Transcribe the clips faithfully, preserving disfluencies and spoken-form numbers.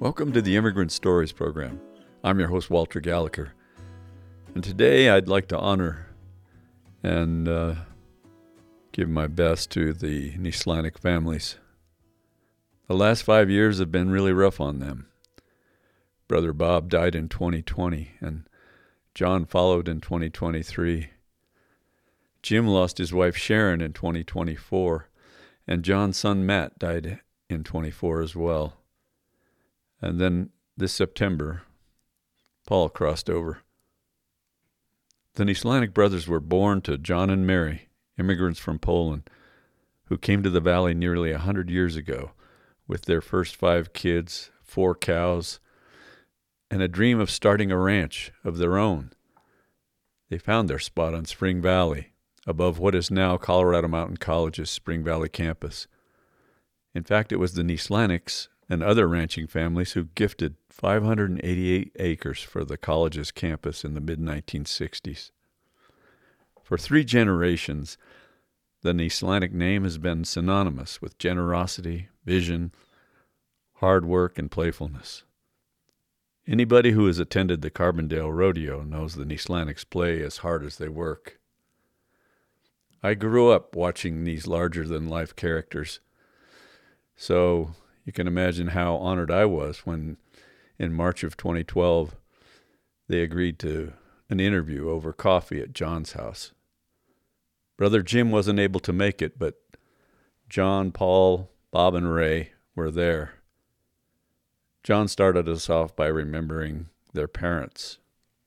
Welcome to the Immigrant Stories program. I'm your host, Walter Gallagher. And today I'd like to honor and uh, give my best to the Nislanik families. The last five years have been really rough on them. Brother Bob died in twenty twenty, and John followed in twenty twenty-three. Jim lost his wife Sharon in twenty twenty-four, and John's son Matt died in twenty-four as well. And then this September, Paul crossed over. The Nislanik brothers were born to John and Mary, immigrants from Poland, who came to the valley nearly a hundred years ago with their first five kids, four cows, and a dream of starting a ranch of their own. They found their spot on Spring Valley, above what is now Colorado Mountain College's Spring Valley campus. In fact, it was the Nislaniks and other ranching families who gifted five hundred eighty-eight acres for the college's campus in the mid nineteen sixties. For three generations, the Nislanik name has been synonymous with generosity, vision, hard work, and playfulness. Anybody who has attended the Carbondale Rodeo knows the Nislaniks play as hard as they work. I grew up watching these larger-than-life characters, so you can imagine how honored I was when, in March of twenty twelve, they agreed to an interview over coffee at John's house. Brother Jim wasn't able to make it, but John, Paul, Bob, and Ray were there. John started us off by remembering their parents.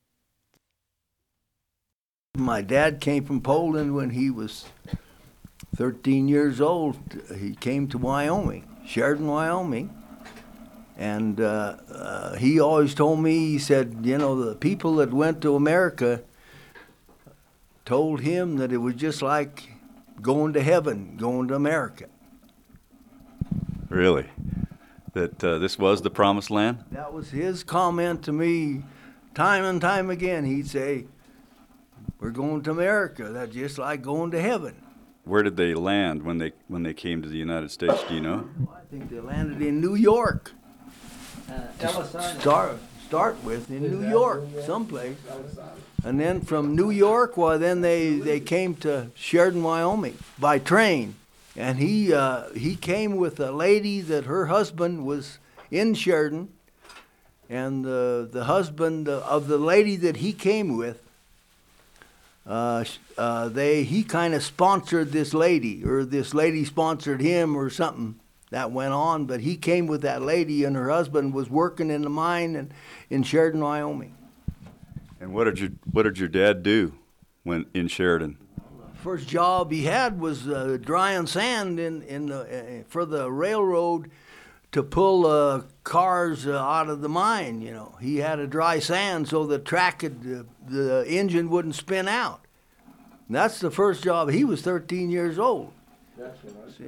My dad came from Poland when he was thirteen years old. He came to Wyoming. Sheridan, Wyoming, and uh, uh, he always told me, he said, you know, the people that went to America told him that it was just like going to heaven, going to America. Really? That uh, this was the promised land? That was his comment to me time and time again. He'd say, we're going to America. That's just like going to heaven. Where did they land when they when they came to the United States? Do you know? I think they landed in New York. Uh, start start with in New York, someplace, and then from New York, well, then they, they came to Sheridan, Wyoming by train, and he uh, he came with a lady that her husband was in Sheridan, and the the husband of the lady that he came with. Uh, uh, they he kind of sponsored this lady, or this lady sponsored him, or something that went on. But he came with that lady, and her husband was working in the mine in, in Sheridan, Wyoming. And what did your what did your dad do when in Sheridan? First job he had was uh, drying sand in in the uh, for the railroad to pull uh, cars uh, out of the mine. You know, he had to dry sand so the track could, uh, the engine wouldn't spin out. And that's the first job. He was thirteen years old. That's what I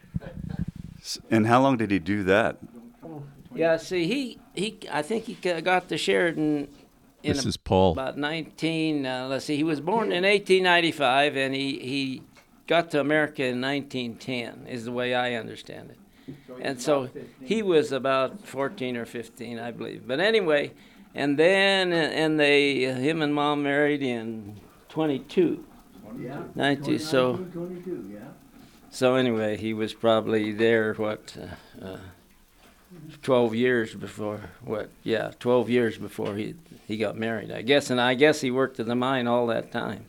see. And how long did he do that? Yeah, see, he, he I think he got to Sheridan in This is Paul. about nineteen. Uh, let's see, he was born in eighteen ninety-five, and he he got to America in nineteen ten. Is the way I understand it. And so he was about fourteen or fifteen, I believe. But anyway, and then and they him and Mom married in twenty-two. Yeah. ninety, so twenty-two, yeah. so anyway, he was probably there what uh, uh, twelve years before what? Yeah, twelve years before he he got married, I guess. And I guess he worked in the mine all that time.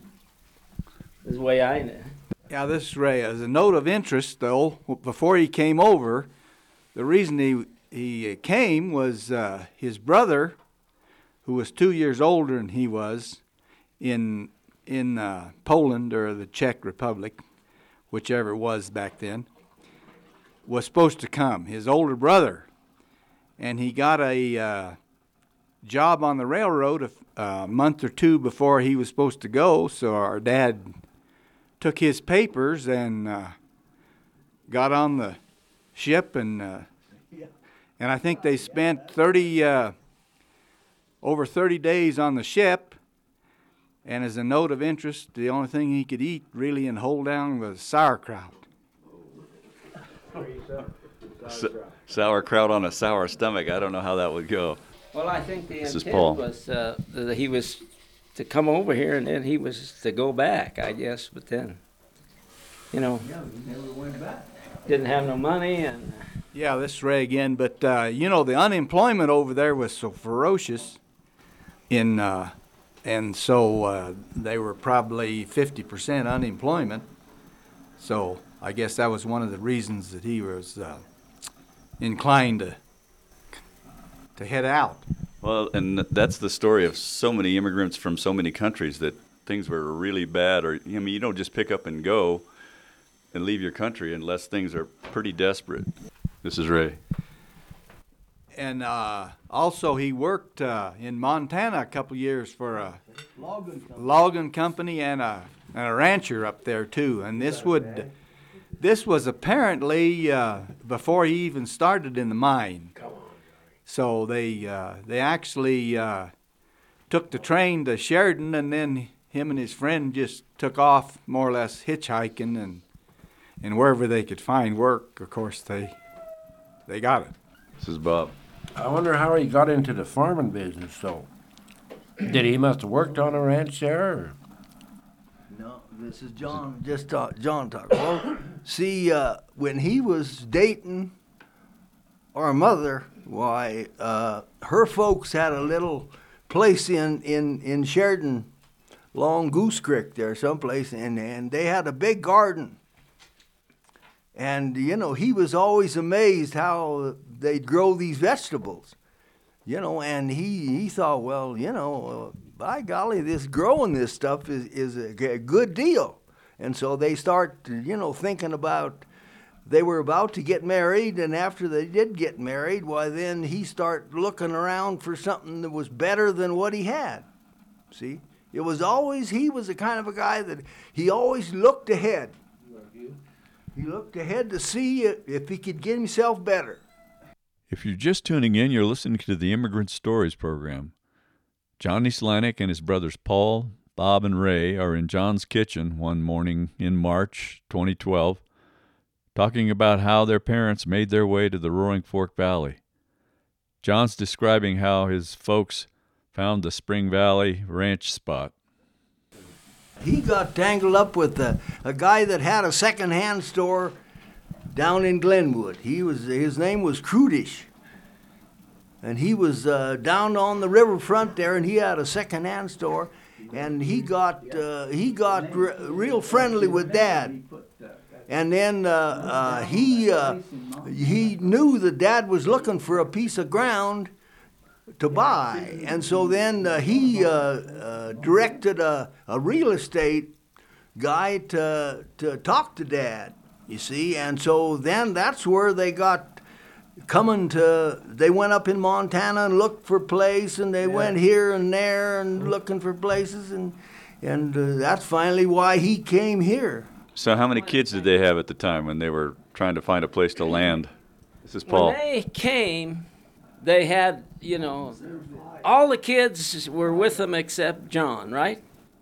Is the way I know. Yeah, this is Ray. As a note of interest, though, before he came over, the reason he he came was uh, his brother, who was two years older than he was, in in uh, Poland or the Czech Republic, whichever it was back then, was supposed to come. His older brother, and he got a uh, job on the railroad a, a month or two before he was supposed to go. So our dad took his papers and uh, got on the ship, and uh, and I think they spent thirty uh, over thirty days on the ship. And as a note of interest, the only thing he could eat really and hold down was sauerkraut. So, sauerkraut on a sour stomach. I don't know how that would go. Well, I think the This is intent Paul. was uh, that he was to come over here and then he was to go back, I guess. But then, you know, Yeah, he never went back. didn't have no money and. Yeah, this is Ray again. But, uh, you know, the unemployment over there was so ferocious in, uh, and so uh, they were probably fifty percent unemployment. So I guess that was one of the reasons that he was uh, inclined to, to head out. Well, and that's the story of so many immigrants from so many countries, that things were really bad. Or, I mean, you don't just pick up and go and leave your country unless things are pretty desperate. This is Ray. And uh, also he worked uh, in Montana a couple years for a Logan company. logging company and a, and a rancher up there too. And this would, this was apparently uh, before he even started in the mine. So they uh, they actually uh, took the train to Sheridan, and then him and his friend just took off more or less hitchhiking, and and wherever they could find work, of course they they got it. This is Bob. I wonder how he got into the farming business, though. Did he must have worked on a ranch there? Or? No, this is John. Just talk, John talk. Well, see, uh, when he was dating our mother, why, uh, her folks had a little place in, in, in Sheridan, along Goose Creek there, someplace, and, and they had a big garden. And, you know, he was always amazed how they'd grow these vegetables, you know, and he, he thought, well, you know, uh, by golly, this growing this stuff is, is a, g- a good deal. And so they start, you know, thinking about, they were about to get married, and after they did get married, why, then he started looking around for something that was better than what he had. See? It was always, he was the kind of a guy that he always looked ahead. He looked ahead to see if he could get himself better. If you're just tuning in, you're listening to the Immigrant Stories program. John Nislanik and his brothers Paul, Bob, and Ray are in John's kitchen one morning in March twenty twelve, talking about how their parents made their way to the Roaring Fork Valley. John's describing how his folks found the Spring Valley ranch spot. He got tangled up with a, a guy that had a second-hand store down in Glenwood. He was his name was Crudish, and he was uh, down on the riverfront there, and he had a second-hand store, and he got uh, he got re- real friendly with Dad. And then uh, uh, he uh, he knew that Dad was looking for a piece of ground to buy, and so then uh, he uh, uh, directed a, a real estate guy to to talk to Dad. You see, and so then that's where they got coming to. They went up in Montana and looked for place, and they went here and there and looking for places, and and uh, that's finally why he came here. So how many kids did they have at the time when they were trying to find a place to land? This is Paul. When they came, they had, you know, all the kids were with them except John, right?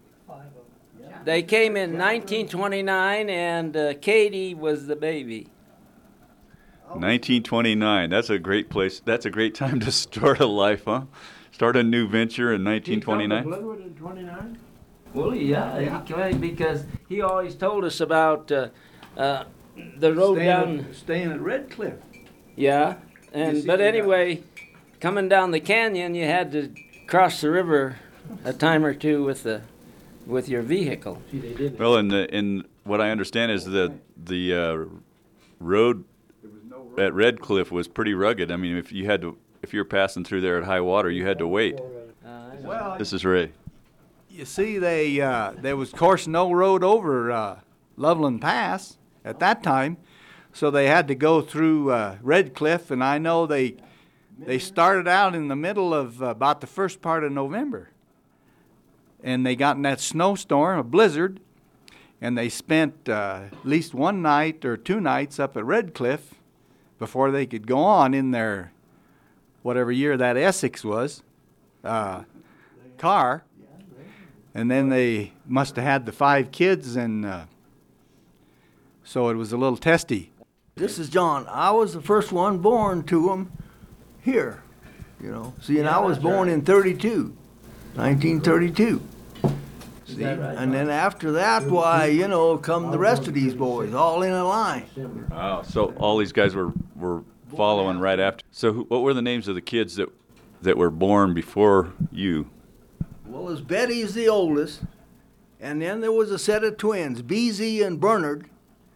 They came in nineteen twenty-nine, and uh, Katie was the baby. nineteen twenty-nine. That's a great place. That's a great time to start a life, huh? Start a new venture in nineteen twenty-nine. Glenwood in twenty-nine? Well, yeah, he came because he always told us about uh, uh, the road down. staying at Red Cliff. Yeah, You and see but that? anyway, coming down the canyon, you had to cross the river a time or two with the with your vehicle. Well, and the, in what I understand is that the uh, road at Red Cliff was pretty rugged. I mean, if you had to, if you were passing through there at high water, you had to wait. Uh, Well, This is Ray. you see, they uh, there was, of course, no road over uh, Loveland Pass at that time, so they had to go through uh, Red Cliff, and I know they they started out in the middle of uh, about the first part of November, and they got in that snowstorm, a blizzard, and they spent uh, at least one night or two nights up at Red Cliff before they could go on in their, whatever year that Essex was, uh, car. And then they must have had the five kids, and uh, so it was a little testy. This is John. I was the first one born to him here, you know. See, and Yeah, I was that's born right. in thirty-two, nineteen thirty-two. See, that right? and then after that, why, you know, come the rest of these boys, all in a line. Wow. So all these guys were, were following right after. So who, what were the names of the kids that that were born before you? Well, as Betty's the oldest, and then there was a set of twins, Beezy and Bernard,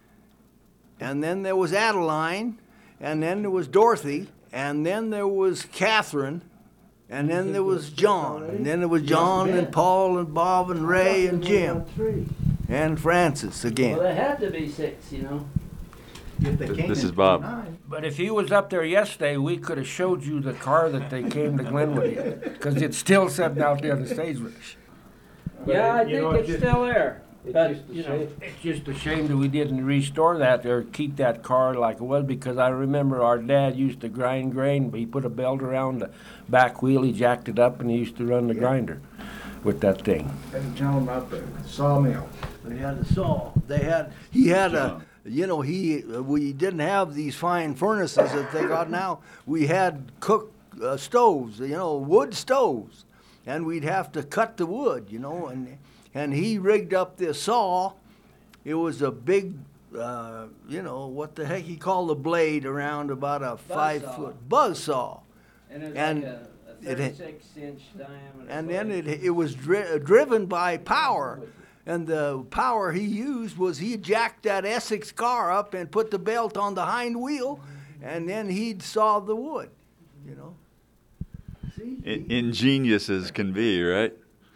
and then there was Adeline, and then there was Dorothy, and then there was Catherine, and then there was John, and then there was John and Paul and Bob and Ray and Jim and Francis Well, again. there had to be six, you know. This is Bob. But if he was up there yesterday, we could have showed you the car that they came to Glenwood in, because it's still sitting out there in the stage. Yeah, I you know, think it's it's just- still there. It's But, just, a you know, shame, it's just a shame that we didn't restore that or keep that car like it was, because I remember our dad used to grind grain, but he put a belt around the back wheel, he jacked it up, and he used to run the grinder with that thing. And tell them about the sawmill. They had a saw. They had, he had a, you know, he, we didn't have these fine furnaces that they got now. We had cook uh, stoves, you know, wood stoves. And we'd have to cut the wood, you know, and, and he rigged up this saw. It was a big, uh, you know, what the heck he called the blade around about a five saw. foot buzz saw. and it's and like a, a it had- thirty-six inch diameter. And then blade. it, it was dri- driven by power. And the power he used was he jacked that Essex car up and put the belt on the hind wheel, and then he'd saw the wood, you know. See? In, ingenious as can be, right?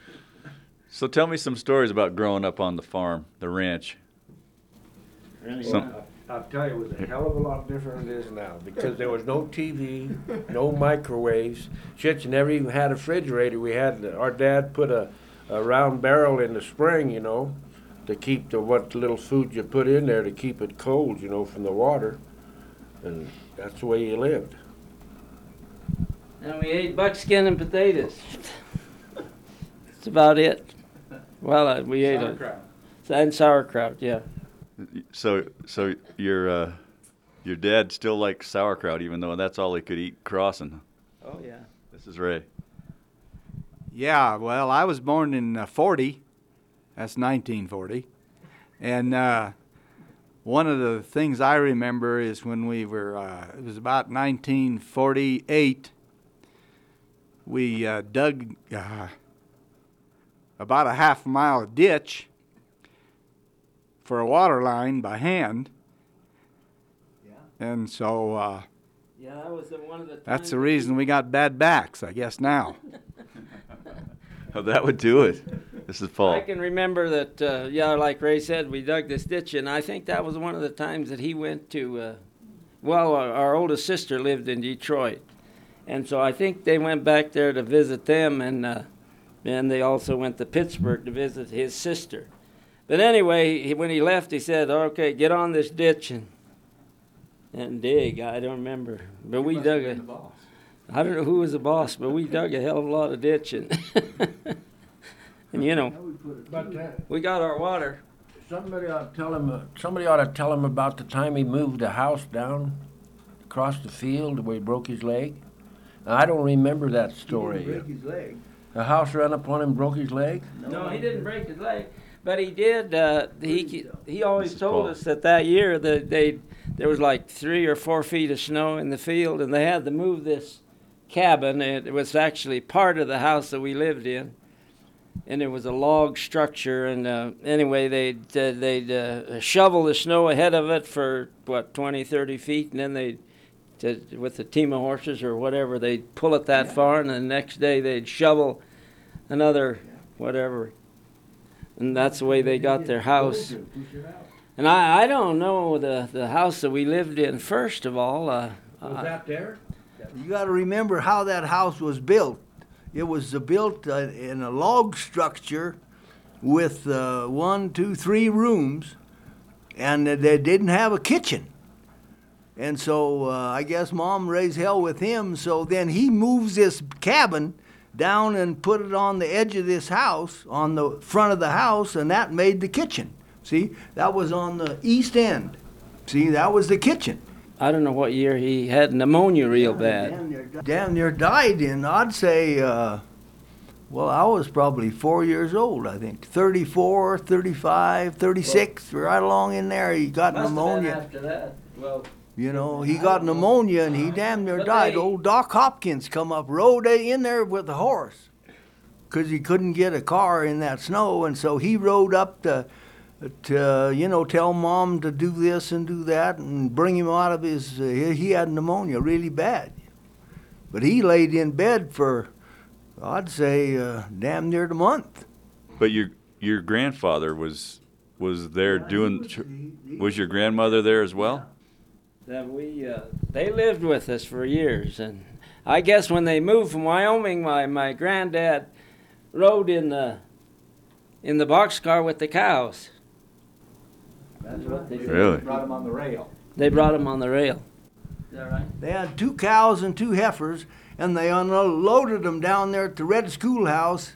So tell me some stories about growing up on the farm, the ranch. Really, Some- yeah. I'll tell you, it was a hell of a lot different than it is now, because there was no T V, no microwaves. Shit, you never even had a refrigerator. We had, our dad put a, a round barrel in the spring, you know, to keep the, what little food you put in there to keep it cold, you know, from the water. And that's the way you lived. And we ate buckskin and potatoes. That's about it. Well, uh, we ate a, and sauerkraut, yeah. So, so your uh, your dad still liked sauerkraut, even though that's all he could eat crossing. Oh, yeah. This is Ray. Yeah, well, I was born in uh, forty. That's nineteen forty. And uh, one of the things I remember is when we were, uh, it was about nineteen forty-eight, we uh, dug uh, about a half mile ditch for a water line by hand. Yeah. And so uh, Yeah, that was the, one of the times. that's the reason we got bad backs, I guess, now. Oh, that would do it. This is Paul. I can remember that, uh, yeah, like Ray said, we dug this ditch, and I think that was one of the times that he went to, uh, well, our, our oldest sister lived in Detroit. And so I think they went back there to visit them, and uh, and they also went to Pittsburgh to visit his sister. But anyway, he, when he left, he said, okay, get on this ditch and and dig. I don't remember. But we dug a, I don't know who was the boss, but we dug a hell of a lot of ditching. And you know, But uh, we got our water. somebody ought to tell him, uh, somebody ought to tell him about the time he moved the house down across the field where he broke his leg. Now, I don't remember that He story. didn't break his leg. The house ran up on him, broke his leg. No, he didn't break his leg, but he did. Uh, he he always This is told Paul. us that that year that they there was like three or four feet of snow in the field, and they had to move this cabin. It was actually part of the house that we lived in, and it was a log structure. And uh, anyway, they'd uh, they'd uh, shovel the snow ahead of it for what twenty, thirty feet, and then they'd to, with a team of horses or whatever, they'd pull it that far, and the next day they'd shovel another whatever. And that's the way they got their house. And I, I don't know the, the house that we lived in, first of all. Uh, Was uh, that there? You got to remember how that house was built. It was uh, built uh, in a log structure with uh, one, two, three rooms, and uh, they didn't have a kitchen. And so uh, I guess Mom raised hell with him. So then he moves this cabin down and put it on the edge of this house, on the front of the house, and that made the kitchen. See, that was on the east end. See, that was the kitchen. I don't know what year he had pneumonia real bad. Damn near, damn near died in, I'd say, uh, well, I was probably four years old, I think. thirty-four, thirty-five, thirty-six, right along in there. He got Must have been pneumonia. after that. Well, You know, he got pneumonia and he damn near But died. they- Old Doc Hopkins come up, rode in there with the horse because he couldn't get a car in that snow. And so he rode up to, to, you know, tell Mom to do this and do that and bring him out of his, uh, he he had pneumonia really bad. But he laid in bed for, I'd say, uh, damn near the month. But your your grandfather was was there doing. ch- Was your grandmother there as well? that we uh, they lived with us for years, and I guess when they moved from Wyoming, my, my granddad rode in the in the boxcar with the cows. That's what they did. Really? Brought him on the rail. They brought him on the rail. Is that right? They had two cows and two heifers, and they unloaded them down there at the Red Schoolhouse,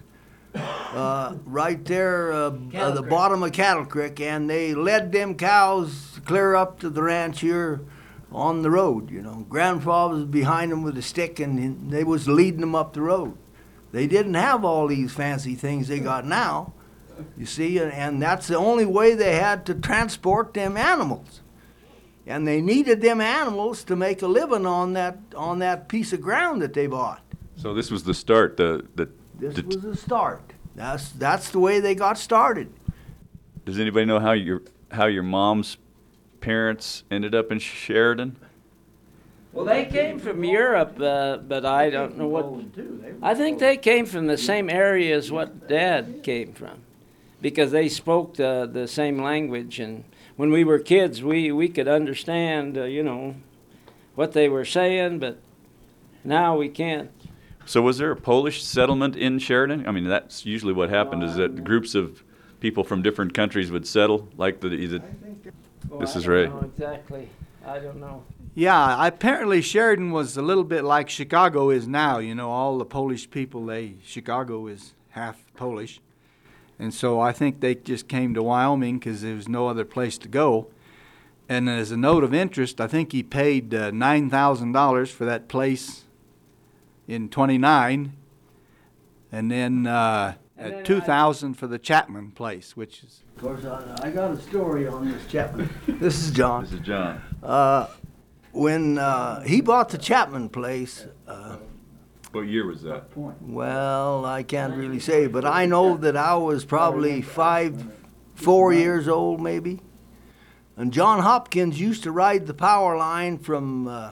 uh, right there uh, at the Creek. bottom of Cattle Creek, and they led them cows clear up to the ranch here on the road. You know, Grandpa was behind them with a stick, and they was leading them up the road. They didn't have all these fancy things they got now, you see, and, and that's the only way they had to transport them animals. And they needed them animals to make a living on that on that piece of ground that they bought. So this was the start. The the. This the was the start. That's that's the way they got started. does anybody know how your how your mom's parents ended up in Sheridan? Well, they came from Europe, uh, but I don't know what. I think they came from the same area as what Dad came from, because they spoke the the same language, and when we were kids, we we could understand, uh, you know, what they were saying, but now we can't. So was there a Polish settlement in Sheridan? I mean, that's usually what happened, is that groups of people from different countries would settle, like the, the Well, This I is don't Ray. know exactly. I don't know. Yeah, apparently Sheridan was a little bit like Chicago is now. You know, all the Polish people, they Chicago is half Polish. And so I think they just came to Wyoming because there was no other place to go. And as a note of interest, I think he paid uh, nine thousand dollars for that place in twenty-nine, and then uh, And then at two thousand dollars for the Chapman place, which is Of course, I, I got a story on this Chapman. This is John. This is John. Uh, when uh, he bought the Chapman place, uh, What year was that? well, I can't really say, but I know that I was probably five, four years old maybe. And John Hopkins used to ride the power line from uh,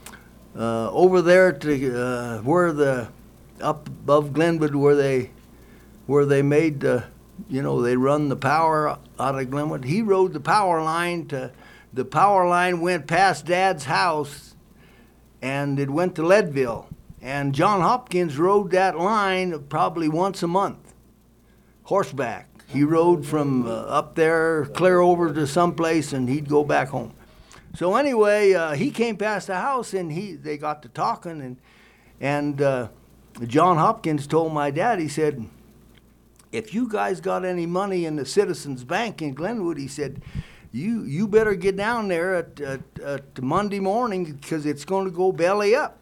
uh, over there to uh, where the, up above Glenwood where they, where they made the, you know, they run the power out of Glenwood. He rode the power line to, the power line went past Dad's house and it went to Leadville. And John Hopkins rode that line probably once a month, horseback. He rode from uh, up there clear over to someplace, and he'd go back home. So anyway, uh, he came past the house, and he they got to talking, and and uh, John Hopkins told my dad, he said, if you guys got any money in the Citizens Bank in Glenwood, he said, you you better get down there at, at, at Monday morning because it's going to go belly up.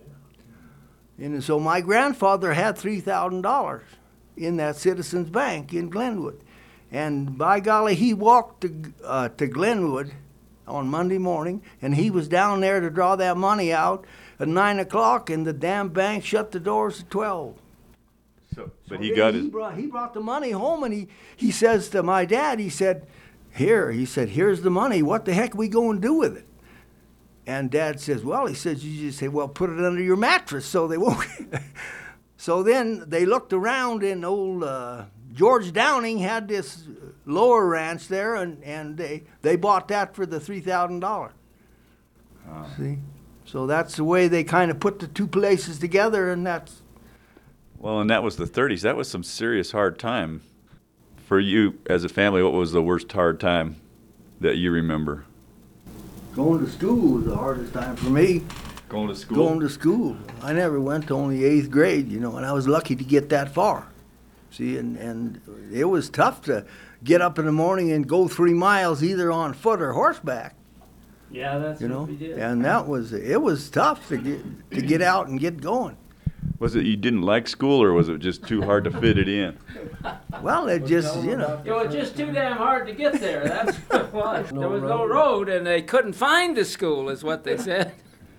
And so my grandfather had three thousand dollars in that Citizens Bank in Glenwood. And by golly, he walked to, uh, to Glenwood on Monday morning, and he was down there to draw that money out at nine o'clock, and the damn bank shut the doors at twelve. So, but he So got then his. He brought, he brought the money home, and he, he says to my dad, he said, here, he said, here's the money. What the heck are we going to do with it? And Dad says, well, he says, you just say, well, put it under your mattress so they won't. So then they looked around, and old uh, George Downing had this lower ranch there, and, and they, they bought that for the three thousand dollars. See? So that's the way they kind of put the two places together, and that's. Well, and that was the thirties. That was some serious hard time for you as a family. What was the worst hard time that you remember? Going to school was the hardest time for me. Going to school. Going to school. I never went to only eighth grade, you know, and I was lucky to get that far. See, and, and it was tough to get up in the morning and go three miles either on foot or horseback. Yeah, that's you know. what we did. And that was it was tough to get to get out and get going. Was it you didn't like school, or was it just too hard to fit it in? Well, it just you know. It was just too damn hard to get there. That's what it was. There was no road, and they couldn't find the school, is what they said.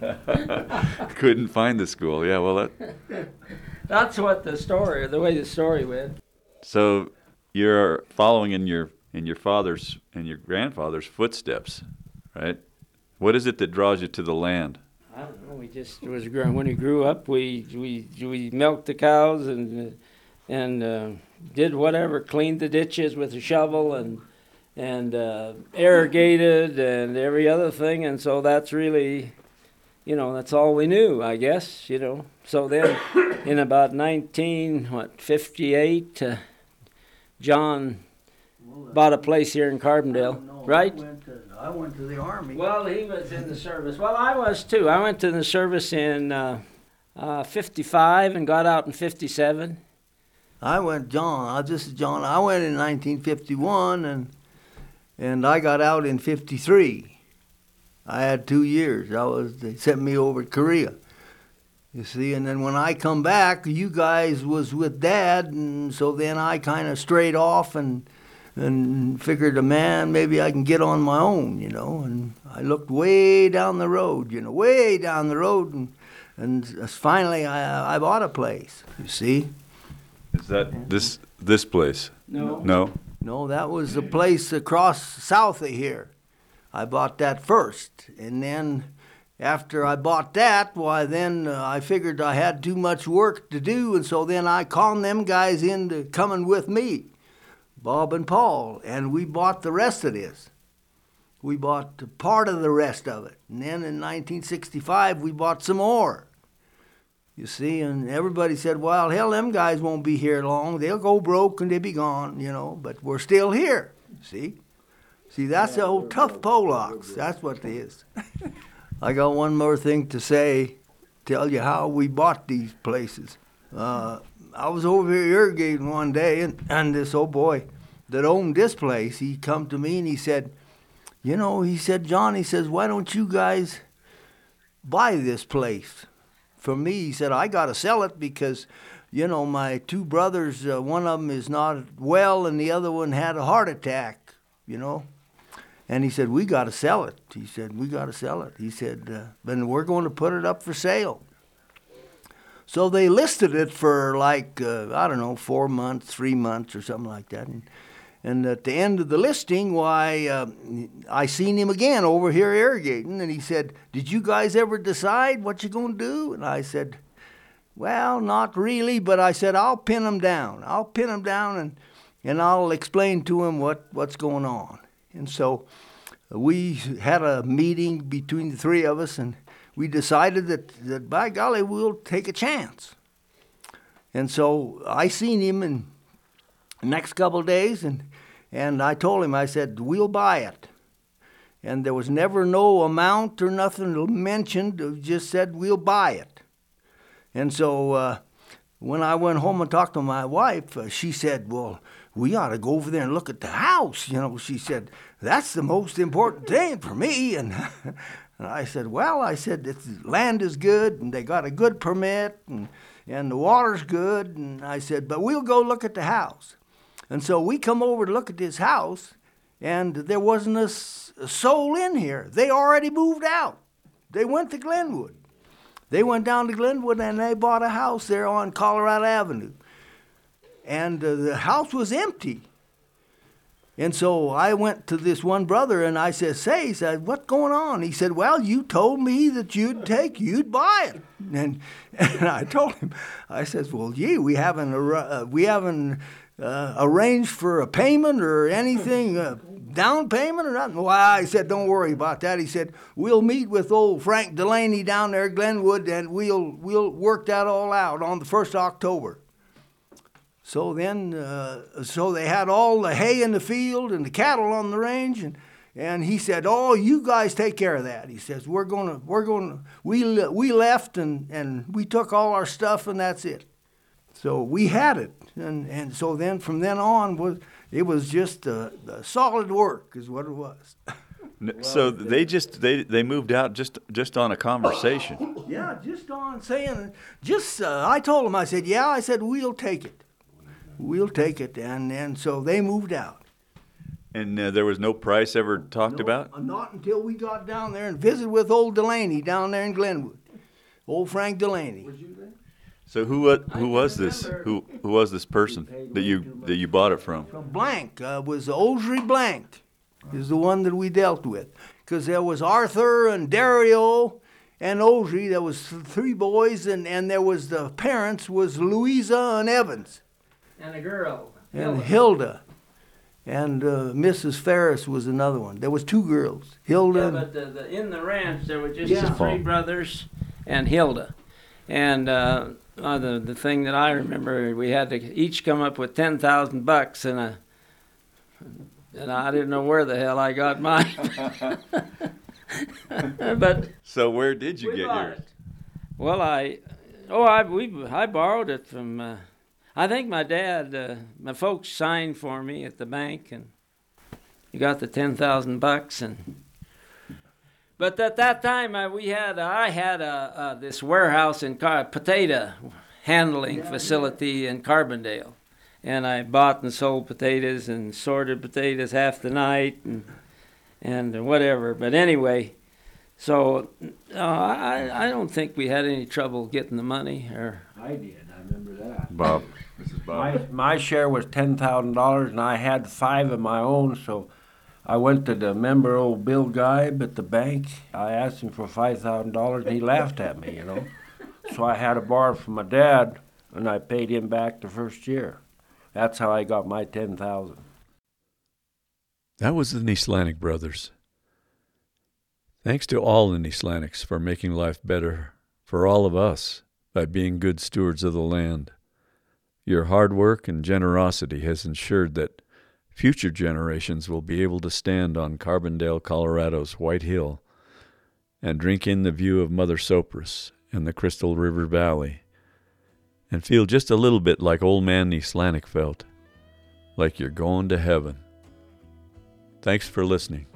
Couldn't find the school. Yeah, well, that. That's what the story, the way the story went. So you're following in your in your father's and your grandfather's footsteps, right? What is it that draws you to the land? I don't know. We just it was gr- when we grew up, we we we milked the cows and and uh, did whatever, cleaned the ditches with a shovel and and uh, irrigated and every other thing, and so that's really, you know, that's all we knew, I guess, you know. So then, in about nineteen what fifty-eight, uh, John bought a place here in Carbondale, No, right? I went, to, I went to the Army. Well, he was in the service. Well, I was too. I went to the service in uh, uh, fifty-five and got out in fifty-seven. I went, John. I this is John. I went in nineteen fifty-one, and and I got out in fifty-three. I had two years. I was they sent me over to Korea. You see, and then when I come back, you guys was with Dad, and so then I kind of strayed off and and figured, a man, maybe I can get on my own, you know. And I looked way down the road, you know, way down the road, and and finally I I bought a place. You see. Is that this this place? No. No. No, that was the place across south of here. I bought that first, and then after I bought that, why then uh, I figured I had too much work to do, and so then I conned them guys into coming with me, Bob and Paul, and we bought the rest of this. We bought part of the rest of it, and then in nineteen sixty-five we bought some more. You see, and everybody said, well, hell, them guys won't be here long. They'll go broke and they'll be gone, you know, but we're still here, see? See, that's the old tough Polacks. That's what it is. I got one more thing to say, tell you how we bought these places. Uh, I was over here irrigating one day, and, and this old boy that owned this place, he come to me and he said, you know, he said, John, he says, why don't you guys buy this place? For me, he said, I got to sell it because, you know, my two brothers, uh, one of them is not well and the other one had a heart attack, you know. And he said, we got to sell it. He said, we got to sell it. He said, uh, then we're going to put it up for sale. So they listed it for like, uh, I don't know, four months, three months or something like that. And, and at the end of the listing, why, uh, I seen him again over here irrigating, and he said, did you guys ever decide what you're going to do? And I said, well, not really, but I said, I'll pin him down. I'll pin him down, and, and I'll explain to him what, what's going on. And so we had a meeting between the three of us, and we decided that, that by golly, we'll take a chance. And so I seen him in the next couple of days, and, and I told him, I said, we'll buy it. And there was never no amount or nothing mentioned. It just said, we'll buy it. And so uh, when I went home and talked to my wife, uh, she said, well, we ought to go over there and look at the house. You know, she said, that's the most important thing for me. And, and I said, well, I said, the land is good, and they got a good permit, and, and the water's good. And I said, but we'll go look at the house. And so we come over to look at this house, and there wasn't a, a soul in here. They already moved out. They went to Glenwood. They went down to Glenwood, and they bought a house there on Colorado Avenue. And uh, the house was empty. And so I went to this one brother, and I said, say, he said, what's going on? He said, well, you told me that you'd take, you'd buy it. And, and I told him, I said, well, gee, we haven't, uh, we haven't uh, arranged for a payment or anything, uh, down payment or nothing. Well, I said, don't worry about that. He said, we'll meet with old Frank Delaney down there at Glenwood, and we'll, we'll work that all out on the first of October. So then, uh, so they had all the hay in the field and the cattle on the range, and, and he said, "Oh, you guys take care of that." He says, "We're gonna, we're gonna, we we left and, and we took all our stuff, and that's it." So we had it, and, and so then from then on was it was just uh, solid work is what it was. N- so they just they they moved out just just on a conversation. Yeah, just on saying, just uh, I told them, I said, yeah, I said we'll take it, we'll take it, and and so they moved out. And uh, there was no price ever talked No, about? uh, Not until we got down there and visited with old Delaney down there in Glenwood, old Frank Delaney. So who wa- who was this? Who who was this person that you that you bought it from? From Blank uh, was Osry Blank, is the one that we dealt with, because there was Arthur and Dario and Osry. There was th- three boys, and and there was the parents was Louisa and Evans And a girl. and Hilda. And uh, Missus Ferris was another one. There was two girls, Hilda. Yeah, and- but the, the, in the ranch there were just Yeah. the three brothers and Hilda. And uh, uh, the the thing that I remember, we had to each come up with ten thousand bucks, and a, and I didn't know where the hell I got mine. But So where did you we get bought yours? it. Well, I oh I we I borrowed it from. Uh, I think my dad, uh, my folks signed for me at the bank, and you got the ten thousand bucks. And but at that time, uh, we had uh, I had uh, uh, this warehouse in Car- potato handling facility in Carbondale, and I bought and sold potatoes and sorted potatoes half the night and and whatever. But anyway, so uh, I I don't think we had any trouble getting the money or. I did, I remember that. Bob. This is My, Bob. my share was ten thousand dollars, and I had five of my own, so I went to the member, old Bill Geib at the bank. I asked him for five thousand dollars, and he laughed at me, you know. So I had to borrow from my dad, and I paid him back the first year. That's how I got my ten thousand dollars. That was the Nislanik brothers. Thanks to all the Nislaniks for making life better for all of us by being good stewards of the land. Your hard work and generosity has ensured that future generations will be able to stand on Carbondale, Colorado's White Hill and drink in the view of Mother Sopris and the Crystal River Valley and feel just a little bit like old man Nislanik felt, like you're going to heaven. Thanks for listening.